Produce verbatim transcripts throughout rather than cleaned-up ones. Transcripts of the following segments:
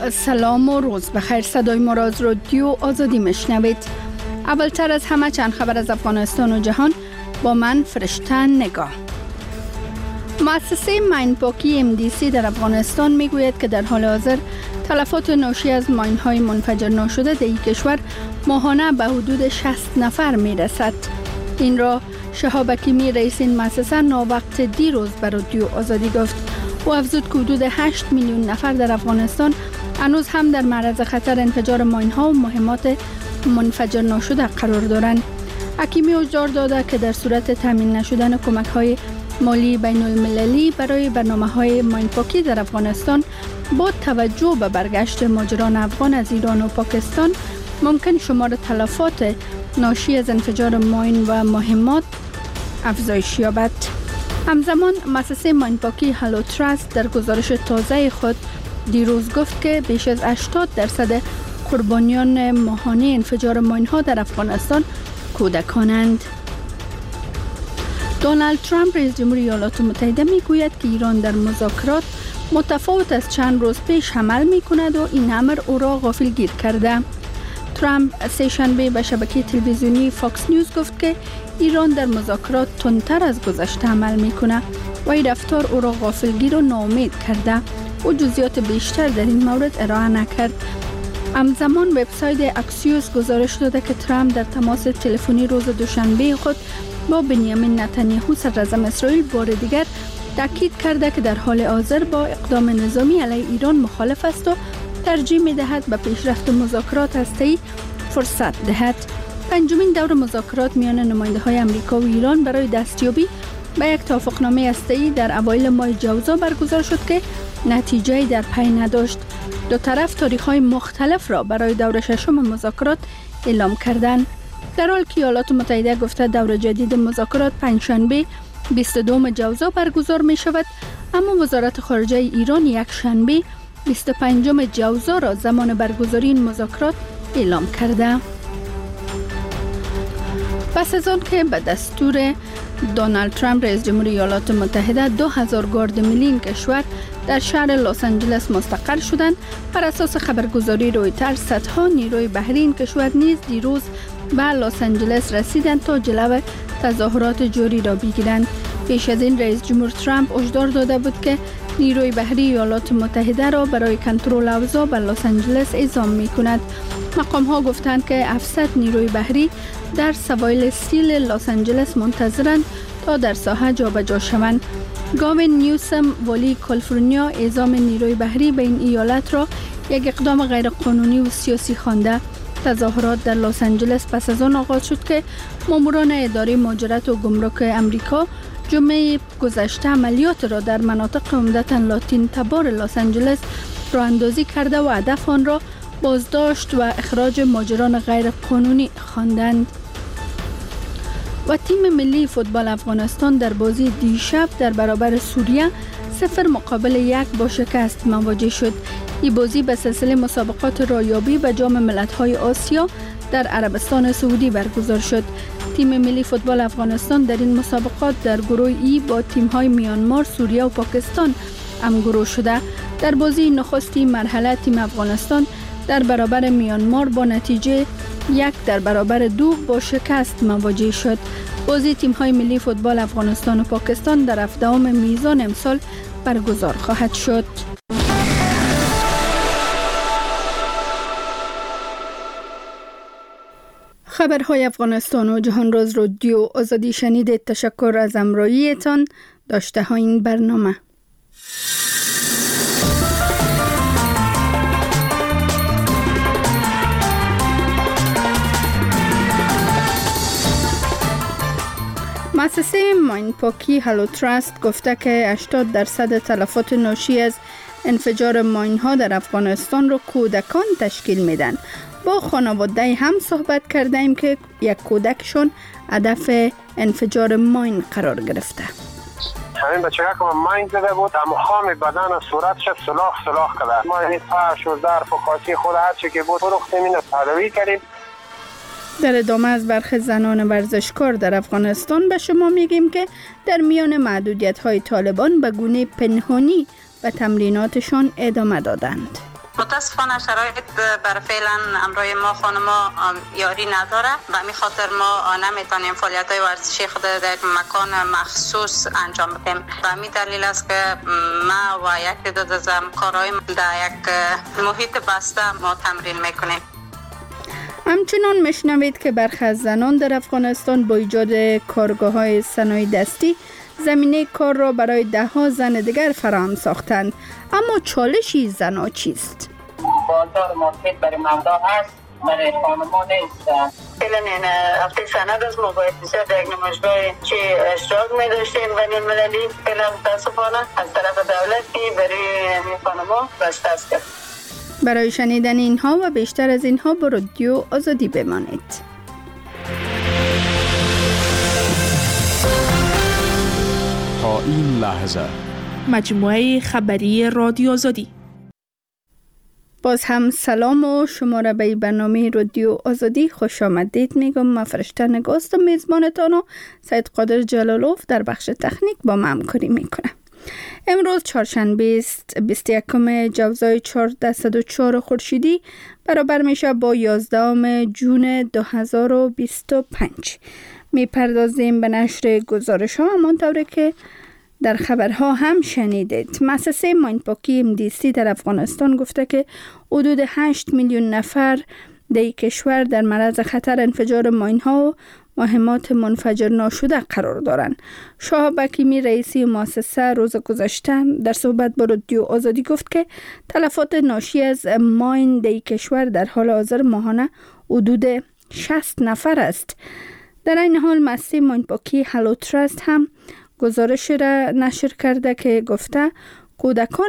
سلام و روز بخیر. صدای ما را از رادیو آزادی میشنوید. اولتر از همه چند خبر از افغانستان و جهان با من فرشته نگاه. مؤسسه ماینپاکی ام دی سی در افغانستان میگوید که در حال حاضر تلفات ناشی از ماین‌های منفجر ناشده در این کشور ماهانه به حدود شصت نفر میرسد. این را شهاب حکیمی رئیس این مؤسسه ناوقت دیروز به رادیو آزادی گفت. او افزود که حدود هشت میلیون نفر در افغانستان هنوز هم در معرض خطر انفجار ماین‌ها و مهمات منفجر ناشده قرار دارند. حکیمی هشدار داده که در صورت تامین نشدن کمک‌های مالی بین المللی برای برنامه‌های ماینپاکی در افغانستان با توجه به برگشت مهاجران افغان از ایران و پاکستان ممکن شمار تلفات ناشی از انفجار ماین و مهمات افزایش یابد. همزمان مؤسسه ماینپاکی هالو تراست در گزارش تازه خود دیروز گفت که بیش از هشتاد درصد قربانیان ماهانه انفجار ماین‌ها در افغانستان کودکانند. دونالد ترامپ رئیس جمهوری ایالات متحده میگوید که ایران در مذاکرات متفاوت از چند روز پیش عمل میکند و این امر او را غافلگیر کرده. ترامپ سه شنبه به شبکه تلویزیونی فاکس نیوز گفت که ایران در مذاکرات تندتر از گذشته عمل میکنه و این رفتار او را غافلگیر و ناامید کرده. او جزئیات بیشتر در این مورد ارائه نکرد. همزمان وبسایت اکسیوس گزارش داده که ترامپ در تماس تلفنی روز دوشنبه خود با بنیامین نتانیاهو صدراعظم اسرائیل بار دیگر تاکید کرده که در حال حاضر با اقدام نظامی علیه ایران مخالف است و ترجیح می‌دهد به پیشرفت مذاکرات هسته‌ای فرصت دهد. پنجمین دور مذاکرات میان نماینده‌های آمریکا و ایران برای دستیابی به یک توافقنامه هسته‌ای در اوایل ماه جوزا برگزار شد که نتیجه‌ای در پی نداشت. دو طرف تاریخ‌های مختلف را برای دور ششم مذاکرات اعلام کردند. در حالی که ایالات متحده گفته دور جدید مذاکرات پنجشنبه بیست و دوم جوزا برگزار می شود، اما وزارت خارجه ایران یک شنبه بیست و پنجم جوزا را زمان برگزاری این مذاکرات اعلام کرده. پس از آن که به دستور دونالد ترامپ رئیس جمهوری ایالات متحده دو هزار گارد ملی این کشور در شهر لس آنجلس مستقر شدند، بر اساس خبرگزاری رویترز صدها نیروی بحری این کشور نیز دیروز به لس آنجلس رسیدند تا جلو تظاهرات جوری را بگیرند. پیش از این رئیس جمهور ترامپ هشدار داده بود که نیروی بحری ایالات متحده را برای کنترل اوضاع به لس آنجلس اعزام می‌کند. مقام ها گفتند که هفتصد نیروی بحری در سواحل استیل لس آنجلس منتظرند تا در ساحه جابجا شوند. گاوین نیوسم والی کالیفرنیا اعزام نیروی بحری به این ایالت را یک اقدام غیرقانونی و سیاسی خوانده. تظاهرات در لس آنجلس پس از آن آغاز شد که ماموران اداره مهاجرت و گمرک امریکا جمعه گذشته عملیات را در مناطق عمدتاً لاتین تبار لس آنجلس راه اندازی کرده و هدف آن را بازداشت و اخراج مهاجران غیر قانونی خواندند. و تیم ملی فوتبال افغانستان در بازی دیشب در برابر سوریه صفر مقابل یک با شکست مواجه شد. این بازی به سلسله مسابقات رایابی به جام ملت‌های آسیا در عربستان سعودی برگزار شد. تیم ملی فوتبال افغانستان در این مسابقات در گروه ای با تیم‌های میانمار، سوریه و پاکستان همگروه شده. در بازی نخستی مرحله تیم افغانستان در برابر میانمار با نتیجه یک در برابر دو با شکست مواجه شد. بازی تیم‌های ملی فوتبال افغانستان و پاکستان در هفدهم میزان امسال برگزار خواهد شد. خبرهای افغانستان و جهان را از رادیو آزادی شنیدید. تشکر از همراهیتان. داشته های این برنامه. مؤسسه ماینپاکی هالو تراست گفته که هشتاد درصد تلفات ناشی از انفجار ماین‌ها در افغانستان را کودکان تشکیل میدن. با خانواده هم صحبت کردیم که یک کودکشون هدف انفجار ماین قرار گرفته. همین بچه که من ماین زده بود، تمام بدن و صورتش سلاخ سلاخ کرده. ما این فرش و ظرف و کاسه خود هر چی که بود فروختیم، اینو تداوی کردیم. در ادامه از برخی زنان ورزشکار در افغانستان به شما میگیم که در میان محدودیت‌های طالبان به گونه پنهانی به تمریناتشان ادامه دادند. متاسفانه شرایط بر فعلا امروی ما خانما یاری نداره، به همین خاطر ما نمیتونیم فعالیت‌های ورزشی خود در یک مکان مخصوص انجام بدیم. به همین دلیل است که ما و یک تعداد از همکارای در یک محیط بسته ما تمرین میکنیم. همچنان میشنوید که برخی از زنان در افغانستان با ایجاد کارگاه‌های صنایع دستی زمینه کار را برای ده ها زن دیگر فراهم ساختند. اما چالشی زن‌ها چیست؟ بازار مارکت برای مردا هست، برای خانم‌ها نیست. فعلا این هفته سند از ما باید بسیار در یک نمایشگاه چه اشتراک می داشتیم بین المللی، فعلا متاسفانه از طرف دولت که برای خانم‌ها بسته است. برای شنیدن اینها و بیشتر از اینها با رادیو آزادی بمانید. تا این لحظه مجموعه خبری رادیو آزادی. باز هم سلام و شما را به برنامه رادیو آزادی خوش آمدید میگم. من فرشته نگاست و میزبانتان و سید قادر جلالوف در بخش تکنیک با من همکاری میکنه. امروز چهارشنبه است، بیست و یکم جوزای چهارصد و چهار خورشیدی برابر میشه با یازدهم جون دو هزار و بیست و پنج. میپردازیم به نشر گزارش ها همانطوری که در خبرها هم شنیدید. مؤسسه ماینپاکی ام دی سی در افغانستان گفته که حدود هشت میلیون نفر در کشور در معرض خطر انفجار ماین ها و مهمات منفجر ناشده قرار دارند. شهاب حکیمی رئیسی مؤسسه روز گذشته در صحبت با رادیو آزادی گفت که تلفات ناشی از ماین در کشور در حال حاضر ماهانه حدود شصت نفر است. در این حال مؤسسه ماینپاکی هلو تراست هم گزارش را نشر کرده که گفته کودکان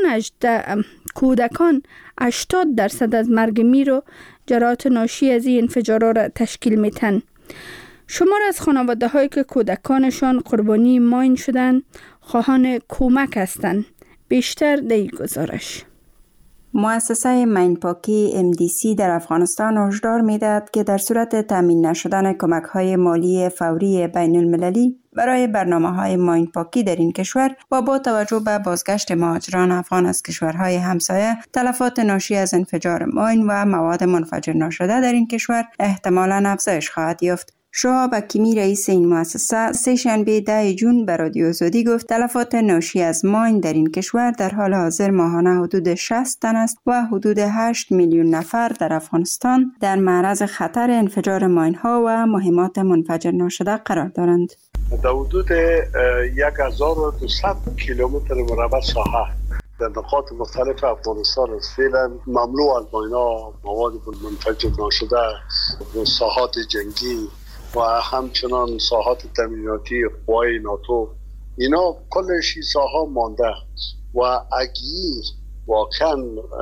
کودکان هشتاد درصد از مرگ میر و جراحات ناشی از این انفجارات را تشکیل میتن. شمار از خانواده هایی که کودکانشان قربانی ماین شدن خواهان کمک هستند. بیشتر در این گزارش. مؤسسه ماینپاکی ام دی سی در افغانستان هشدار می‌دهد که در صورت تامین نشدن کمک‌های مالی فوری بین المللی برای برنامه‌های ماینپاکی در این کشور و با توجه به بازگشت مهاجران افغان از کشورهای همسایه، تلفات ناشی از انفجار ماین و مواد منفجر ناشده در این کشور احتمالاً افزایش خواهد یافت. شهاب حکیمی رئیس این مؤسسه سه شنبه ده جون به رادیو آزادی گفت تلفات ناشی از ماین در این کشور در حال حاضر ماهانه حدود شصت تن است و حدود هشت میلیون نفر در افغانستان در معرض خطر انفجار ماین ها و مهمات منفجر ناشده قرار دارند. در حدود یک هزار و دویست کیلومتر مربع ساحه در نقاط مختلف افغانستان است. فعلا مملو از ماین‌ها، مواد منفجر ناشده، ساحات جنگی و همچنان ساحات تامیناتی قوای ناتو، اینا کلش ساحه مانده و اگه واقعا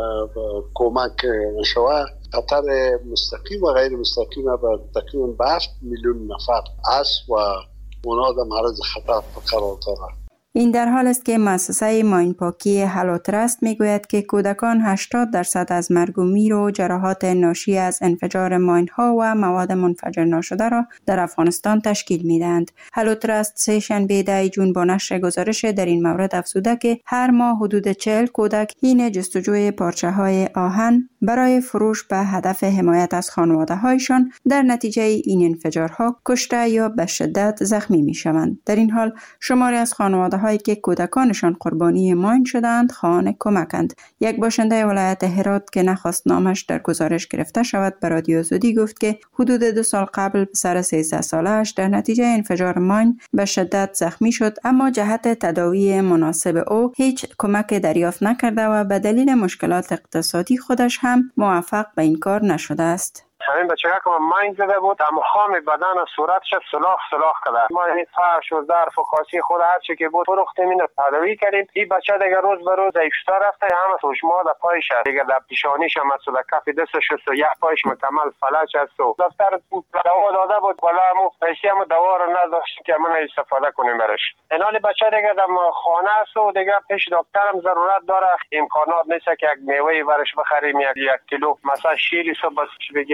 کمک نشوه خطر مستقیم و غیر مستقیم به تقریبا به هفت میلیون نفر است و اونا در معرض خطر قرار دارند. این در حال است که مؤسسه ماینپاکی هلو تراست میگوید که کودکان هشتاد درصد از مرگ و میر و جراحات ناشی از انفجار ماین ها و مواد منفجر ناشده را در افغانستان تشکیل میدهند. هلو تراست سه شنبه ده جون با نشر گزارش در این مورد افزوده که هر ماه حدود چهل کودک حین جستجوی پارچه های آهن برای فروش به هدف حمایت از خانواده هایشان در نتیجه این انفجارها کشته یا به شدت زخمی می شوند. در این حال شماری از خانواده هایی که کودکانشان قربانی ماین شدند خواهان کمکند. یک باشنده ولایت هرات که نخواست نامش در گزارش گرفته شود به رادیو آزادی گفت که حدود دو سال قبل پسر سیزده ساله‌اش در نتیجه انفجار ماین به شدت زخمی شد، اما جهت تداوی مناسب او هیچ کمک دریافت نکرده و به دلیل مشکلات اقتصادی خودش هم موفق به این کار نشده است. همین بچه که من ماین زده بود تمام بدن و صورتش سلاخ سلاخ کرده. ما این فرش و ظرف و کاسه خود هر چی که بود فروختیم، اینو تداوی کردیم. این بچه دیگه روز به روز ضعیف‌تر رفته، همه سوشما در پایش دیگه در پیشانیش هم از کف دستش و یک پایش مکمل فلج است و دفتر دوا داده بود ولی مو پیسه هم دوا رو نداشتیم که من استفاده کنیم برش. اینال بچه دیگه در خانه است و دیگه پیش دکترم ضرورت داره. امکانات نیست که یک میوه برش بخریم، یک کیلو مثلا شیری صبح بگیریم.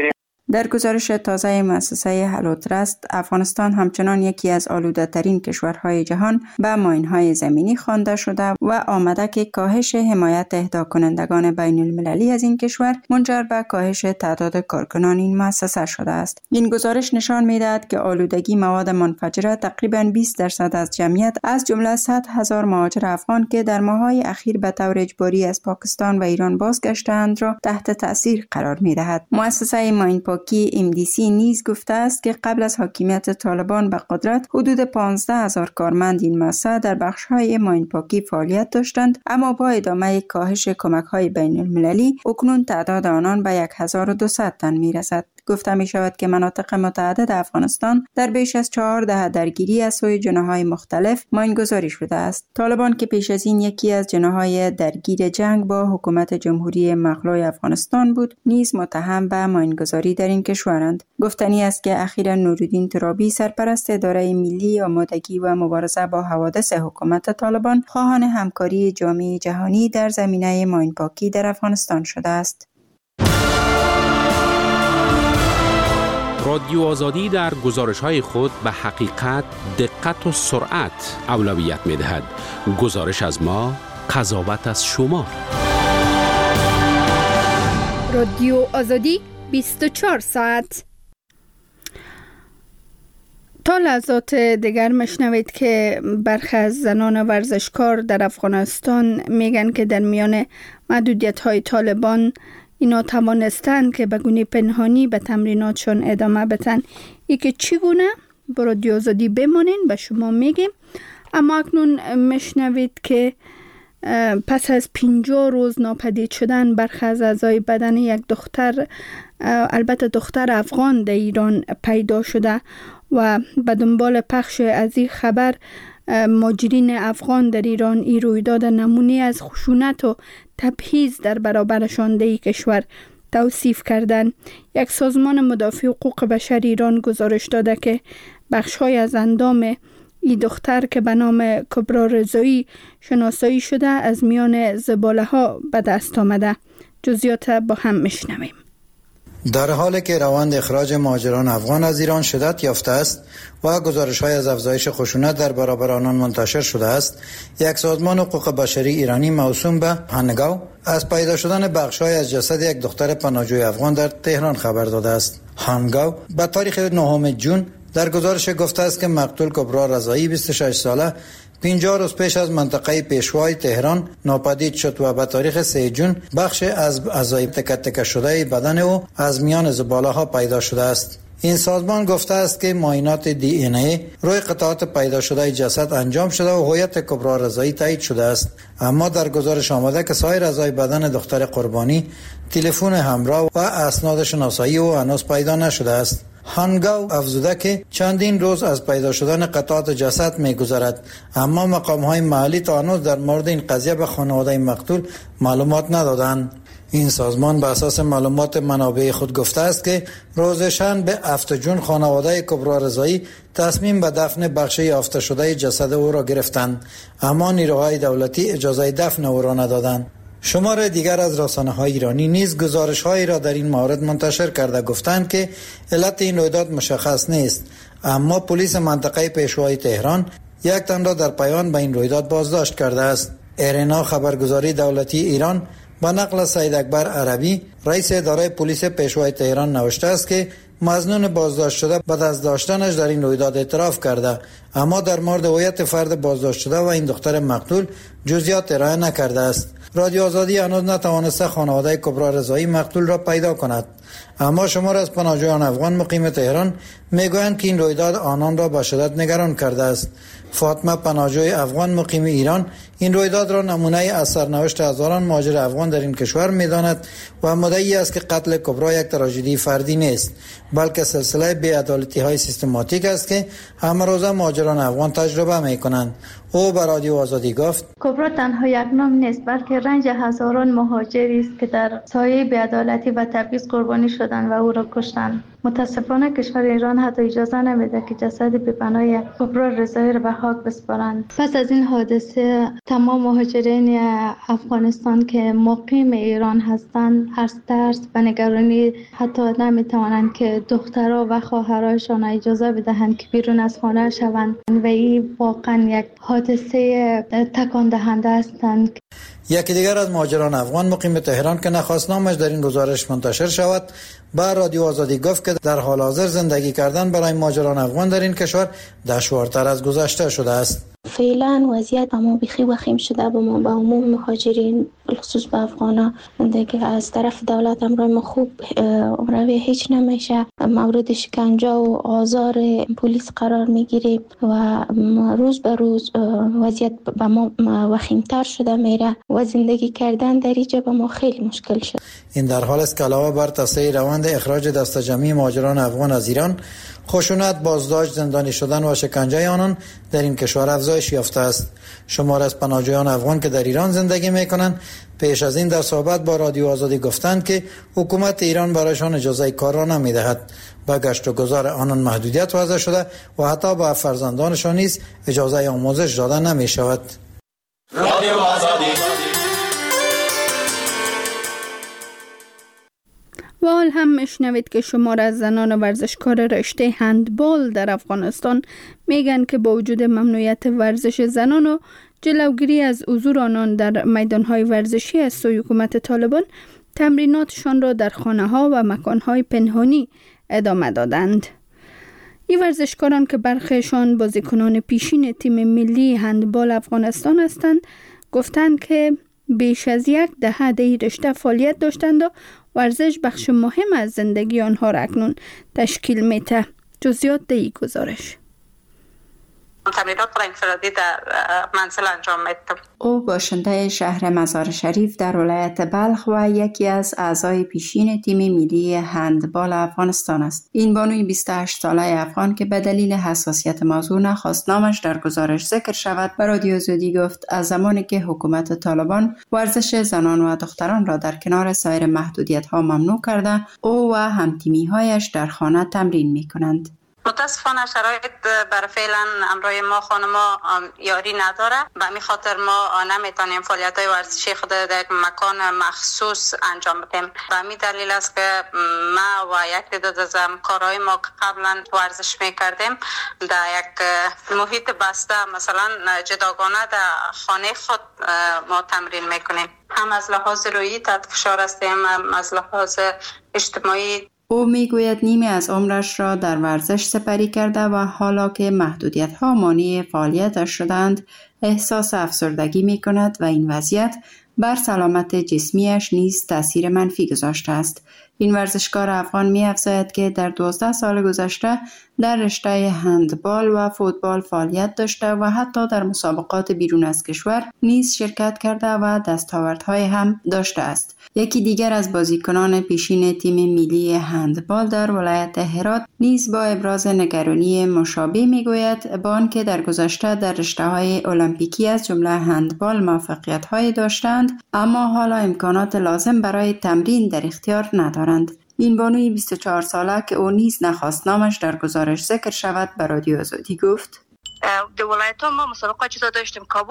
در گزارش تازه مؤسسه هالوترست، افغانستان همچنان یکی از آلوده ترین کشورهای جهان به ماین‌های زمینی خوانده شده و آمده که کاهش حمایت اهدا کنندگان بین المللی از این کشور منجر به کاهش تعداد کارکنان این مؤسسه شده است. این گزارش نشان می‌دهد که آلودگی مواد منفجره تقریباً بیست درصد از جمعیت از جمله صد هزار مهاجر افغان که در ماه‌های اخیر به طور اجباری از پاکستان و ایران بازگشتند را تحت تأثیر قرار می‌دهد. مؤسسه ماینپاکی ام دی سی نیز گفته است که قبل از حاکمیت طالبان به قدرت حدود پانزده هزار کارمند این مؤسسه در بخش‌های ماینپاکی فعالیت داشتند، اما با ادامه کاهش کمک‌های بین المللی اکنون تعداد آنان به هزار و دویست تن می‌رسد. گفته می شود که مناطق متعدد افغانستان در بیش از چهار دهه درگیری از سوی جناح‌های مختلف ماینگذاری شده است. طالبان که پیش از این یکی از جناح‌های درگیر جنگ با حکومت جمهوری مغلوب افغانستان بود، نیز متهم به ماینگذاری در این کشورند. گفتنی است که اخیراً نورالدین ترابی سرپرست اداره ملی آمادگی و مبارزه با حوادث حکومت طالبان خواهان همکاری جامعه جهانی در زمینه ماینپاکی در افغانستان شده است. رادیو آزادی در گزارش‌های خود به حقیقت، دقت و سرعت اولویت می‌دهد. گزارش از ما، قضاوت از شما. رادیو آزادی بیست و چهار ساعت. تا لحظات دیگر مشنوید که برخی از زنان ورزشکار در افغانستان میگن که در میان محدودیت‌های طالبان اینا توانستند که به گونه پنهانی به تمریناتشون ادامه بدن. یکی چگونه؟ با رادیو آزادی بمانین، به شما میگیم. اما اکنون مشنوید که پس از پنجاه روز ناپدید شدن برخی از اعضای بدن یک دختر، البته دختر افغان، در ایران پیدا شده و به دنبال پخش از این خبر مهاجرین افغان در ایران این رویداد نمونه از خشونت و تبعیض در برابرشان در کشور توصیف کردند. یک سازمان مدافع حقوق بشر ایران گزارش داده که بخش‌های از اندام این دختر که به نام کبرا رضایی شناسایی شده از میان زباله‌ها به دست آمده. جزئیات با هم میشنویم. در حالی که روند اخراج مهاجران افغان از ایران شدت یافته است و گزارش‌های از افزایش خشونت در برابر آنان منتشر شده است، یک سازمان حقوق بشری ایرانی موسوم به هانگاو از پیدا شدن بخش‌های از جسد یک دختر پناهجوی افغان در تهران خبر داده است. هانگاو به تاریخ نهم ژوئن در گزارش گفته است که مقتول کبرا رضایی بیست و شش ساله پنجاه روز پیش از منطقه پیشوای تهران ناپدید شد و به تاریخ سوم ژوئن بخش از اعضای تکه تکه شده بدن او از میان زباله ها پیدا شده است. این سازمان گفته است که معاینات دی این ای روی قطعات پیدا شده جسد انجام شده و هویت کبرا رضایی تایید شده است، اما در گزارش آمده که سایر اعضای بدن دختر قربانی، تلفن همراه و اسناد شناسایی او هنوز پیدا نشده است. هانگاو افزوده که چندین روز از پیدا شدن قطعات جسد می‌گذرد، اما مقام‌های محلی تا هنوز در مورد این قضیه به خانواده مقتول معلومات ندادند. این سازمان بر اساس معلومات منابع خود گفته است که روز شنبه هفتم ژوئن خانواده کبرا رضایی تصمیم به دفن بخش یافته شده جسد او را گرفتند، اما نیروهای دولتی اجازه دفن او را ندادند. شمار دیگر از رسانه‌های ایرانی نیز گزارش‌هایی را در این مورد منتشر کرده گفتند که علت این رویداد مشخص نیست، اما پلیس منطقه پیشوای تهران یک تن را در پیوند به این رویداد بازداشت کرده است. ارنا خبرگزاری دولتی ایران با نقل سید اکبر عربی رئیس اداره پلیس پیشوای تهران نوشته است که مظنون بازداشت شده بعد از داشتنش در این رویداد اعتراف کرده، اما در مورد هویت فرد بازداشت شده و این دختر مقتول جزئیات ارائه نکرده است. رادیو آزادی هنوز نتوانسته خانواده کبرا رضایی مقتول را پیدا کند، اما شمار از پناهجویان افغان مقیم تهران میگویند که این رویداد آنان را به شدت نگران کرده است. فاطمه پناهجوی افغان مقیم ایران این رویداد را نمونه از سرنوشت هزاران مهاجر افغان در این کشور می‌داند و مدعی است که قتل کبرا یک تراژدی فردی نیست، بلکه سلسله بی‌عدالتی‌های سیستماتیک است که همه روزه مهاجران افغان تجربه می‌کنند. او به رادیو آزادی گفت: کبرا تنها یک نام نیست، بلکه رنج هزاران مهاجری است که در سایه بی‌عدالتی و تبعیض قربانی افغانی شدند و او را کشتند. متاسفانه کشور ایران حتی اجازه نمیده که جسد بی‌پناه کبرا رضایی را به خاک بسپارند. پس از این حادثه تمام مهاجرین افغانستان که مقیم ایران هستند از ترس و نگرانی حتی نمیتوانند که دخترها و خواهرایشان اجازه بدهند که بیرون از خانه شوند و این واقعا یک حادثه تکان دهنده هستند. یکی دیگر از مهاجران افغان مقیم تهران که نخواستنامش در این گزارش منتشر شود با رادیو آزادی گفت که در حال حاضر زندگی کردن برای مهاجران افغان در این کشور دشوارتر از گذشته شده است. فعلا وضعیت اما بخی وخیم شده با ما با عموم مهاجرین خصوص به افغانا دیگه از طرف دولت امروی ما خوب روی هیچ نمیشه، مورد شکنجه و آزار پلیس قرار میگیری و روز به روز وضعیت به ما وخیمتر شده میره و زندگی کردن در اینجا به ما خیلی مشکل شد. این در حال است که علاوه بر تصحیح روند اخراج دست جمعی مهاجران افغان از ایران، خشونت، بازداشت، زندانی شدن و شکنجه آنان در این کشور افزایش یافته است. شمار از پناهجویان افغان که در ایران زندگی میکنند پیش از این در صحبت با رادیو آزادی گفتند که حکومت ایران برایشان اجازه کار را نمیدهد. با گشت و گذار آنان محدودیت وضع شده و حتی با فرزندانشان نیز اجازه آموزش داده نمی شود. رادیو آزادی. و حال هم میشنوید که شمار از زنان ورزشکار رشته هندبال در افغانستان میگن که با وجود ممنوعیت ورزش زنان و جلوگیری از حضور آنان در میدانهای ورزشی از سوی حکومت طالبان، تمریناتشان را در خانه‌ها و مکانهای پنهانی ادامه دادند. این ورزشکاران که برخیشان بازیکنان پیشین تیم ملی هندبال افغانستان هستند، گفتند که بیش از یک دهه در این رشته فعالیت داشتند و ورزش بخش مهم از زندگی آنها را اکنون تشکیل میده. جزئیات در این گزارش. تمرینات را انفرادی در منزل انجام میدم. او باشنده شهر مزار شریف در ولایت بلخ و یکی از اعضای پیشین تیم ملی هندبال افغانستان است. این بانوی بیست و هشت ساله افغان که به دلیل حساسیت موضوع نخواست نامش در گزارش ذکر شود، به رادیو آزادی گفت از زمانی که حکومت طالبان ورزش زنان و دختران را در کنار سایر محدودیت‌ها ممنوع کرده، او و هم‌تیمی‌هایش در خانه تمرین می‌کنند. متاسفانه شرایط برای فعلا امروی ما خانما یاری نداره، به همین خاطر ما نمیتونیم فعالیت‌های ورزشی خود در یک مکان مخصوص انجام بدیم. به همین دلیل است که ما و یک تعداد از همکارای ما که قبلا ورزش میکردیم در یک محیط بسته، مثلا جداگانه در خانه خود ما تمرین میکنیم. هم از لحاظ روحی تحت فشار هستیم، هم از لحاظ اجتماعی. او میگوید نیمی از عمرش را در ورزش سپری کرده و حالا که محدودیت‌ها مانع فعالیتش شدند احساس افسردگی می‌کند و این وضعیت بر سلامت جسمیش نیز تأثیر منفی گذاشته است. این ورزشکار افغان می‌افزاید که در دوازده سال گذشته در رشته هندبال و فوتبال فعالیت داشته و حتی در مسابقات بیرون از کشور نیز شرکت کرده و دستاوردهای هم داشته است. یکی دیگر از بازیکنان پیشین تیم ملی هندبال در ولایت هرات نیز با ابراز نگرانی مشابه میگوید با آنکه در گذشته در رشته‌های المپیکی از جمله هندبال موفقیت‌های داشتند، اما حالا امکانات لازم برای تمرین در اختیار ندارند. این بانوی بیست و چهار ساله که او نیز نخواست نامش در گزارش ذکر شود به رادیو آزادی گفت: در ولایت ما مسابقات چیزا داشتیم کابل،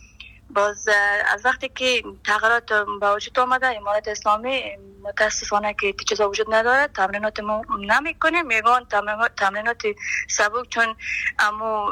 باز از وقتی که تغییرات به وجود آمده امارات اسلامی متاسفانه که چیزا وجود نداره، تمرینات ما نمی کنیم، میگن تمرینات سبک چون اما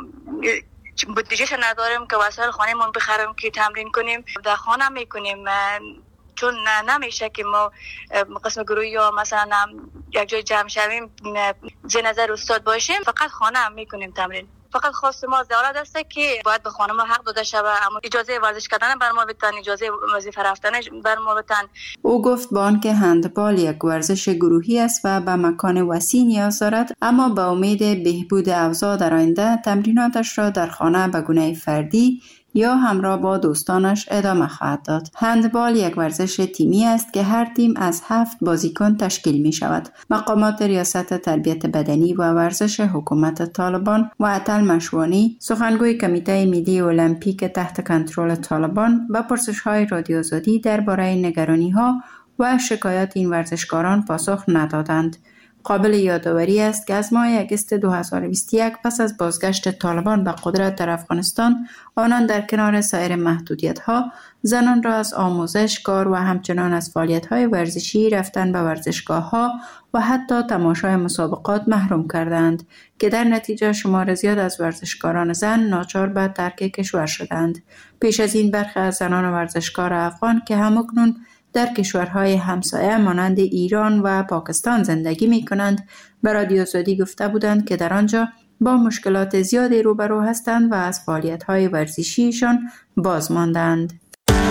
بودجهش نداریم که وسایل خانه من بخریم که تمرین کنیم، در خانه میکنیم چون نمیشه که ما قسم گروهی یا مثلا یک جای جمع شویم زیر نظر استاد باشیم، فقط خانه هم میکنیم تمرین. فقط خواست ما دولت است که باید به خانم حق داده شود، اما اجازه ورزش کردن بر ما بدن، اجازه وظیفه رفتن بر ما بدن. او گفت با آنکه هندبال یک ورزش گروهی است و به مکان وسیع نیاز دارد، اما به امید بهبود اوضاع در آینده تمریناتش را در خانه به گونه فردی یا همراه با دوستانش ادامه خواهد داد. هندبال یک ورزش تیمی است که هر تیم از هفت بازیکن تشکیل می شود. مقامات ریاست تربیت بدنی و ورزش حکومت طالبان و عطل مشوانی، سخنگوی کمیته ملی المپیک تحت کنترل طالبان، با پرسش‌های رادیو آزادی درباره نگرانی‌ها و شکایات این ورزشکاران پاسخ ندادند. قابل یادآوری است که از ماه اگست دو هزار و بیست و یک پس از بازگشت طالبان به قدرت در افغانستان، آنان در کنار سایر محدودیت‌ها زنان را از آموزش، کار و همچنان از فعالیت‌های ورزشی، رفتن به ورزشگاه‌ها و حتی تماشای مسابقات محروم کردند که در نتیجه شمار زیاد از ورزشکاران زن ناچار به ترک کشور شدند. پیش از این برخی از زنان ورزشکار افغان که همکنون در کشورهای همسایه مانند ایران و پاکستان زندگی می کنند به رادیو آزادی گفته بودند که در آنجا با مشکلات زیادی روبرو هستند و از فعالیت‌های ورزشیشان باز ماندند.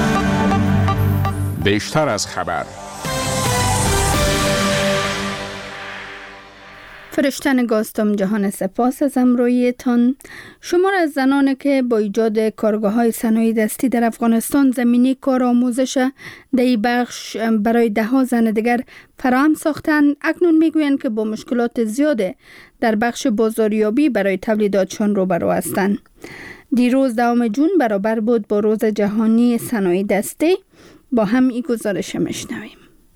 بیشتر از خبر. فرشتن گاستم جهان سپاس از امرویتان. شمار از زنان که با ایجاد کارگاه‌های صنایع دستی در افغانستان زمینه کار آموزش در این بخش برای ده ها زن دیگر فراهم ساختند، اکنون میگویند که با مشکلات زیاد در بخش بازاریابی برای تولیداتشان روبرو هستند. دیروز دوم جون برابر بود با روز جهانی صنایع دستی. با هم این گزارش میشنویم.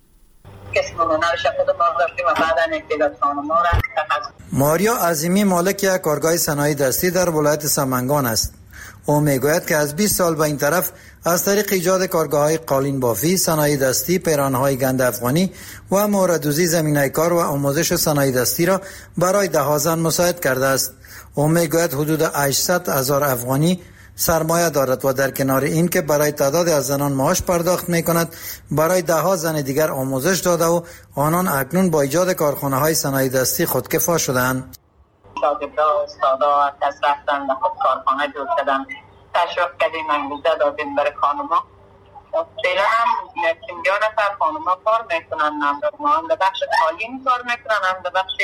ماریا عظیمی مالک یک کارگاه صنایع دستی در ولایت سمنگان است. او میگوید که از بیست سال به این طرف از طریق ایجاد کارگاه‌های قالین بافی، صنایع دستی، پیرانهای گند افغانی و موردوزی زمینه کار و آموزش صنایع دستی را برای ده ها زن مساعد کرده است. او میگوید حدود هشتصد هزار افغانی سرمایه دارد و در کنار این که برای تعداد از زنان معاش پرداخت می کند، برای ده ها زن دیگر آموزش داده و آنان اکنون با ایجاد کارخانه های صنایع دستی خودکفا شدند. شاگردا، استادا دست رفتن به خود کارخانه جور کردن، تشویق کردیم، انگیزه دادیم برای خانوما. فعلا هم پنجاه نفر خانوما کار میکنن، هم در بخش قالین کار میکنن، هم در بخش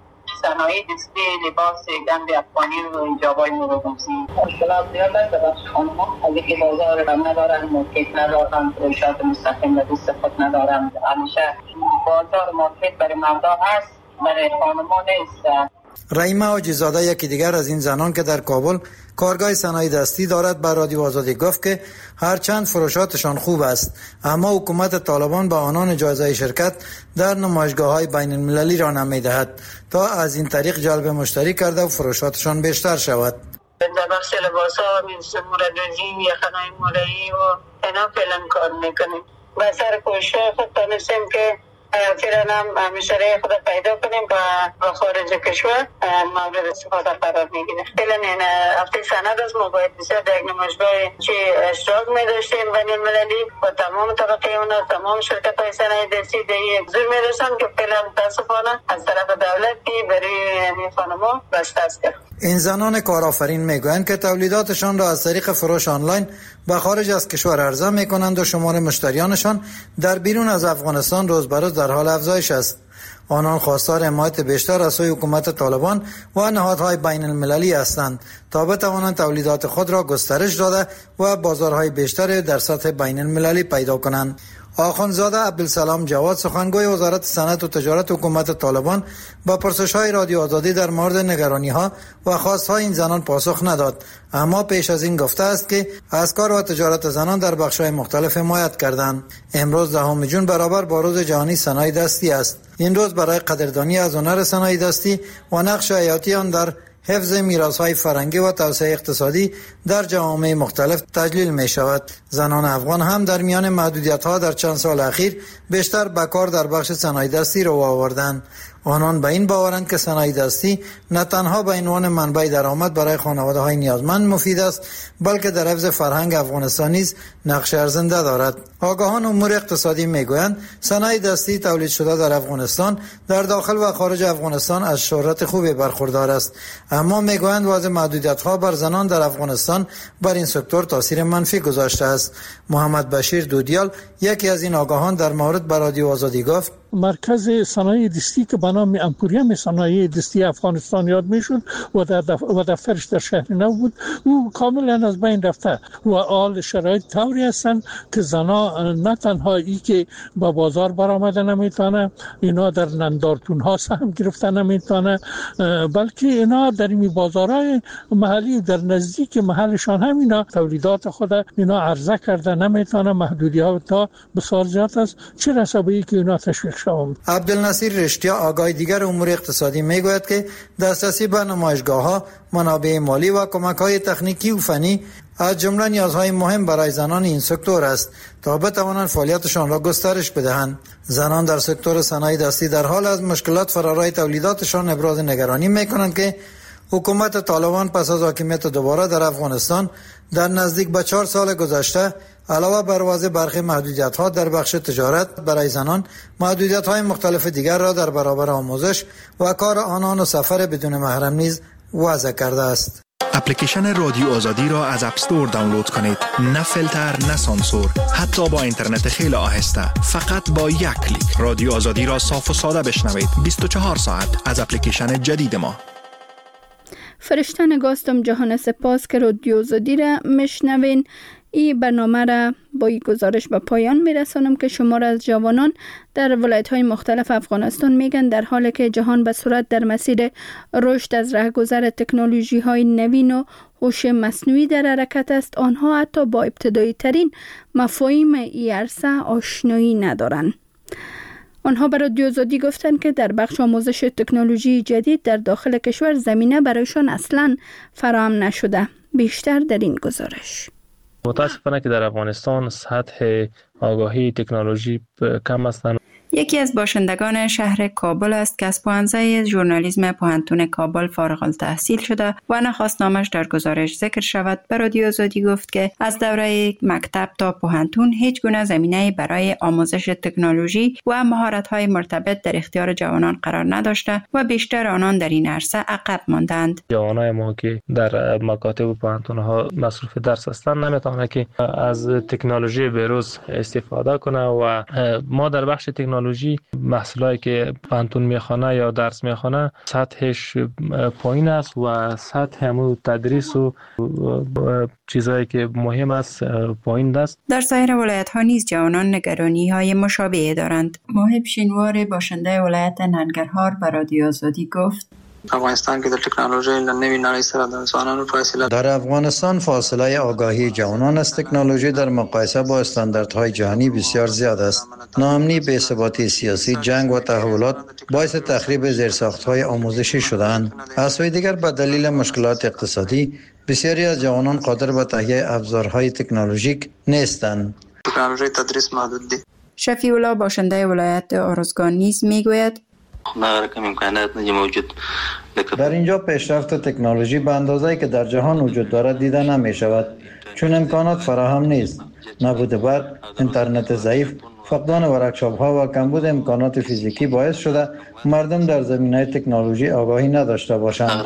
صنایع دستی، لباس گند افغانی و ایجابای موروثی. مشکلات زیاد است در بخش خانوما، از اینکه بازار هم ندارن، مارکت ندارن، فروشات مستقیم به دست خود ندارن. همیشه بازار مارکت برای مردا هست، برای خانوما نیست. رحیمه حاجی‌زاده یکی دیگر از این زنان که در کابل کارگاه صنایع دستی دارد به رادیو آزادی گفت که هرچند فروشاتشان خوب است، اما حکومت طالبان به آنان اجازه شرکت در نمایشگاه‌های بین المللی را نمی‌دهد تا از این طریق جلب مشتری کرده و فروشاتشان بیشتر شود. در بخش لباس‌ها مثل موردوزی، یخنای مولایی و اینا فعلا کار می‌کنیم. و سر کوشش خود تونستیم که فعلا هم مشتری خود پیدا کنیم و خارج کشور مورد استفاده قرار میگیره. فعلا این هفته سند از ما باید بسیار در یک نمایشگاه چه اشتراک میداشتیم بین المللی و تمام طبقه اونا، تمام شرکت های صنایع دستی در یک حضور میداشتن که فعلا متاسفانه از طرف دولت که برای این خانما بسته است. این زنان کارآفرین میگویند که تولیداتشان را از طریق فروش آنلاین به خارج از کشور عرضه میکنند و شمار مشتریانشان در بیرون از افغانستان روز به روز در حال افزایش است. آنان خواستار حمایت بیشتر از سوی حکومت طالبان و نهادهای بین المللی هستند تا بتوانند تولیدات خود را گسترش داده و بازارهای بیشتری در سطح بین المللی پیدا کنند. آخوندزاده عبدالسلام جواد سخنگوی وزارت صنعت و تجارت حکومت طالبان با پرسش‌های رادیو آزادی در مورد نگرانی‌ها و خواست‌های این زنان پاسخ نداد، اما پیش از این گفته است که از کار و تجارت زنان در بخش‌های مختلف حمایت کردند. امروز دهم جون برابر با روز جهانی صنایع دستی است. این روز برای قدردانی از هنر صنایع دستی و نقش حیاتی آن در حفظ میراث‌های فرهنگی و توسعه اقتصادی در جوامع مختلف تجلیل می شود. زنان افغان هم در میان محدودیت‌ها در چند سال اخیر بیشتر به کار در بخش صنایع دستی رو آوردند. آنان به این باورند که صنایع دستی نه تنها به عنوان منبع درآمد برای خانواده‌های نیازمند مفید است، بلکه در حفظ فرهنگ افغانستان نیز نقش ارزنده دارد. آگاهان امور اقتصادی میگویند صنایع دستی تولید شده در افغانستان در داخل و خارج افغانستان از شهرت خوبی برخوردار است، اما میگویند وضع محدودیت‌ها بر زنان در افغانستان بر این سکتور تاثیر منفی گذاشته است. محمد بشیر دودیال یکی از این آگاهان در مورد رادیو آزادی گفت: مرکز صنایع دستی که به نام امپوریوم صنایع دستی افغانستان یاد میشد و در دف... و دفترش در شهر نو بود، او کاملا از بین رفته و آل شرایط طوری هستند که زنا نه تنها ای که به بازار برآمده نمیتونه، اینا در نندارتون ها سهم گرفته نمیتونه، بلکه اینا در این بازارهای محلی در نزدیک محلشان هم اینا تولیدات خود اینا عرضه کرده نمیتونه. محدودیت ها بسیار زیاد است، چه رسه به اینکه اینا تشویق شوند. عبدالنصیر رشتیا آگاه دیگر امور اقتصادی میگوید که دسترسی به نمایشگاه ها، منابع مالی و کمک های تکنیکی و فنی از جمله نیازهای مهم برای زنان این سکتور است تا بتوانند فعالیتشان را گسترش بدهند. زنان در سکتور صنایع دستی در حال از مشکلات فرارای تولیداتشان ابراز نگرانی میکنند که حکومت طالبان پس از حاکمیت دوباره در افغانستان در نزدیک به چهار سال گذشته علاوه بر وضع برخی محدودیت‌ها در بخش تجارت برای زنان، محدودیت‌های مختلف دیگر را در برابر آموزش و کار آنان و سفر بدون محرم نیز وضع کرده است. اپلیکیشن رادیو آزادی را از اپ استور دانلود کنید. نه فیلتر، نه سانسور، حتی با اینترنت خیلی آهسته، فقط با یک کلیک رادیو آزادی را صاف و ساده بشنوید. بیست و چهار ساعت از اپلیکیشن جدید ما. فرشته نگاستم جهان سپاس که رادیو آزادی را میشنوین. این برنامه را با این گزارش به پایان میرسانم که شمار از جوانان در ولایت‌های مختلف افغانستان میگن در حالی که جهان به سرعت در مسیر رشد از رهگذر تکنولوژی‌های نوین و هوش مصنوعی در حرکت است، آنها حتی با ابتدایی ترین مفاهیم این عرصه آشنایی ندارند. آنها به رادیو آزادی گفتند که در بخش آموزش تکنولوژی جدید در داخل کشور زمینه برایشان اصلاً فراهم نشده. بیشتر در این گزارش. متاسفانه که در افغانستان سطح آگاهی تکنولوژی کم است. یکی از باشندگان شهر کابل است که از پوهنځی ژورنالیسم پوهنتون کابل فارغ التحصیل شده و نخواست نامش در گزارش ذکر شود. به رادیو آزادی گفت که از دوره مکتب تا پوهنتون هیچ گونه زمینه برای آموزش تکنولوژی و مهارت‌های مرتبط در اختیار جوانان قرار نداشته و بیشتر آنان در این عرصه عقب ماندند. جوانای ما که در مکاتب و پوهنتون‌ها مصروف درس هستند نمیتونه که از تکنولوژی بروز استفاده کنه و ما در بخش تکنولوژی محصولاتی که پوهنتون میخونه یا درس میخونه سطحش پایین است و سطح همون تدریس و چیزایی که مهم است پایین است. در سایر ولایت ها نیز جوانان نگرانی های مشابه دارند. محب شینوار باشنده ولایت ننگرهار به رادیو آزادی گفت افغانستان کې د ټکنالوژي له نوې نړۍ سره د ځوانانو فاصله در افغانستان فاصله آگاهی جوانان از تکنولوژی در مقایسه با استانداردهای جهانی بسیار زیاد است. ناامنی، بی‌ثباتی سیاسی، جنگ و تحولات باعث تخریب زیرساخت‌های آموزشی شده‌اند. از سوی دیگر به دلیل مشکلات اقتصادی بسیاری از جوانان قادر به تهیه ابزارهای تکنولوژیک نیستند. تکنولوژی تدریس محدود دی. شفیع الله باشنده ولایت ارزگان نیز میگوید در اینجا پیشرفت تکنولوژی به اندازه‌ای که در جهان وجود دارد دیده نمی شود، چون امکانات فراهم نیست. نبود برق، اینترنت ضعیف، فقدان ورکشاپ ها و کمبود امکانات فیزیکی باعث شده مردم در زمینه تکنولوژی آگاهی نداشته باشند.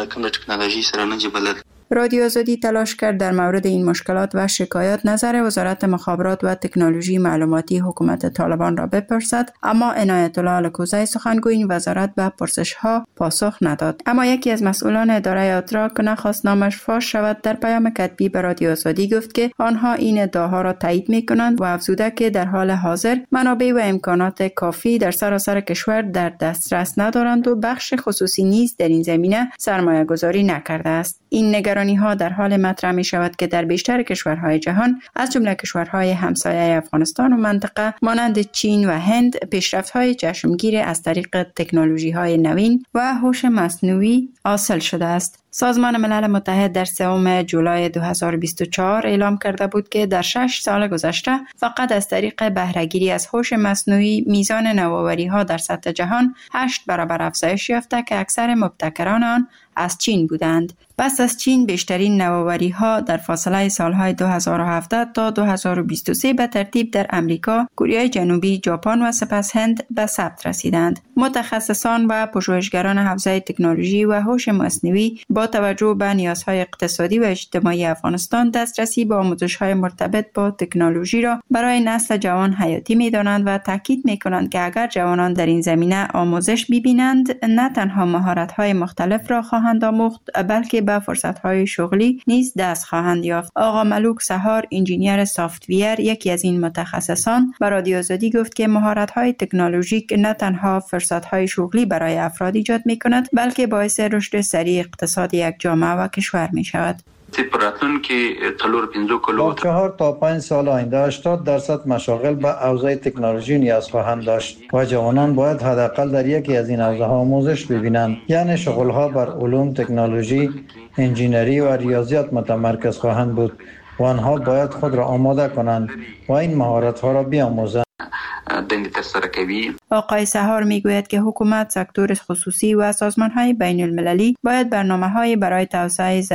رادیو آزادی تلاش کرد در مورد این مشکلات و شکایات نظر وزارت مخابرات و تکنولوژی معلوماتی حکومت طالبان را بپرسد، اما عنایت الله الکوزی سخنگوی این وزارت به پرسش ها پاسخ نداد. اما یکی از مسئولان اداره اتراک که نخواست نامش فاش شود در پیام کتبی به رادیو آزادی گفت که آنها این ادعاها را تایید می‌کنند و افزوده که در حال حاضر منابع و امکانات کافی در سراسر کشور در دسترس ندارند و بخش خصوصی نیز در این زمینه سرمایه‌گذاری نکرده است. این نگرانی ها در حال مطرح می شود که در بیشتر کشورهای جهان از جمله کشورهای همسایه افغانستان و منطقه مانند چین و هند پیشرفت های چشمگیر از طریق تکنولوژی های نوین و هوش مصنوعی حاصل شده است. سازمان ملل متحد در سوم جولای دو هزار و بیست و چهار اعلام کرده بود که در شش سال گذشته فقط از طریق بهره‌گیری از هوش مصنوعی میزان نوآوری ها در سطح جهان هشت برابر افزایش یافته که اکثر مبتکران آن از چین بودند. پس از چین بیشترین نوآوری ها در فاصله سالهای دو هزار و هفده تا دو هزار و بیست و سه به ترتیب در امریکا، کره جنوبی، ژاپن و سپس هند به ثبت رسیدند. متخصصان و پژوهشگران حوزه تکنولوژی و هوش مصنوعی با با توجه به نیازهای اقتصادی و اجتماعی افغانستان دسترسی به آموزش‌های مرتبط با تکنولوژی را برای نسل جوان حیاتی می‌دانند و تاکید می‌کنند که اگر جوانان در این زمینه آموزش ببینند نه تنها مهارت‌های مختلف را خواهند آموخت بلکه به فرصت‌های شغلی نیز دست خواهند یافت. آقا ملوک سهار انجینیر سافت‌ویر یکی از این متخصصان به رادیو آزادی گفت که مهارت‌های تکنولوژیک نه تنها فرصت‌های شغلی برای افراد ایجاد می‌کند بلکه باعث رشد سریع اقتصاد یک جامعه و کشور می‌شود. در چهار تا پنج سال آینده هشتاد درصد مشاغل به حوزه تکنولوژی نیاز خواهند داشت و جوانان باید حداقل در یکی از این حوزه‌ها آموزش ببینند، یعنی شغل‌ها بر علوم، تکنولوژی، انجینری و ریاضیات متمرکز خواهند بود و آنها باید خود را آماده کنند و این مهارت‌ها را بیاموزند. آقای سهار میگوید که حکومت، سکتور خصوصی و سازمان‌های بین المللی باید برنامه‌های برای توسعه